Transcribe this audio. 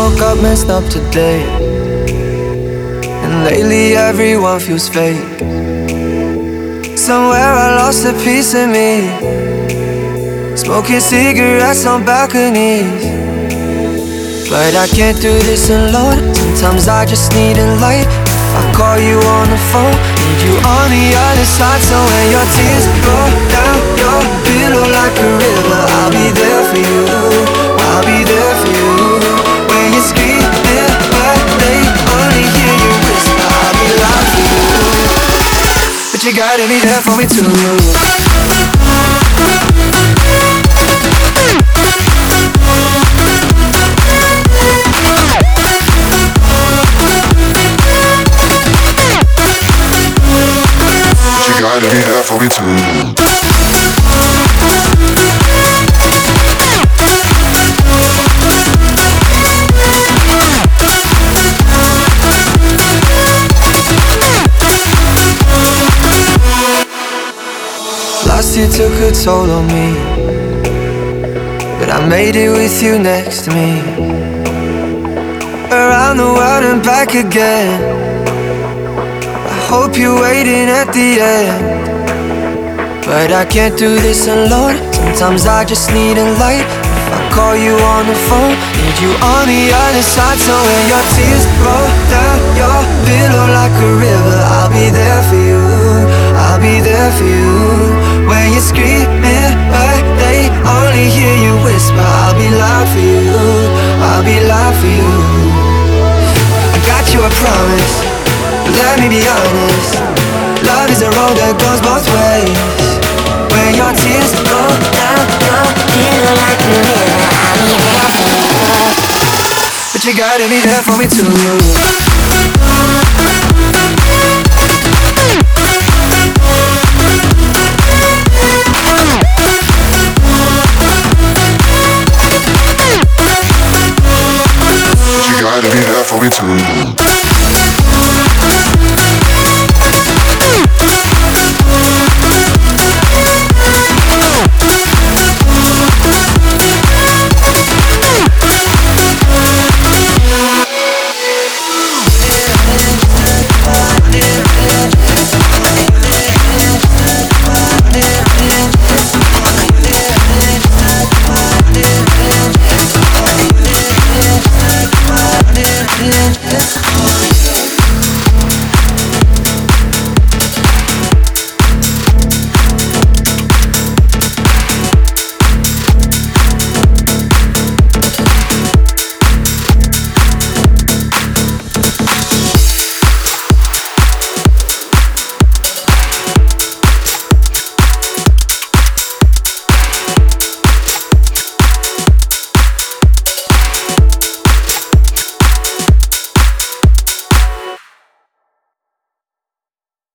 woke up messed up today, and lately everyone feels fake. Somewhere I lost a piece of me, smoking cigarettes on balconies. But I can't do this alone. Sometimes I just need a light. If I call you on the phone, need you on the other side. So when your tears roll down your pillow like a river, I'll be there for you, I'll be there for you. When you're screaming but they only hear you whisper, I'll be loud for you. But you gotta be there for me too. You gotta be there for me too. Last year took a toll on me, but I made it with you next to me. Around the world and back again. Hope you're waiting at the end. But I can't do this alone. Sometimes I just need a light. If I call you on the phone, need you on the other side. So when your tears roll down your pillow like a river, I'll be there for you, I'll be there for you. When you're screaming but they only hear you whisper, I'll be loud for you, I'll be loud for you. I got you a promise, let me be honest. Love is a road that goes both ways. When your tears roll down your pillow like a river, I'll be there for you. But you gotta be there for me too. You gotta be there for me too.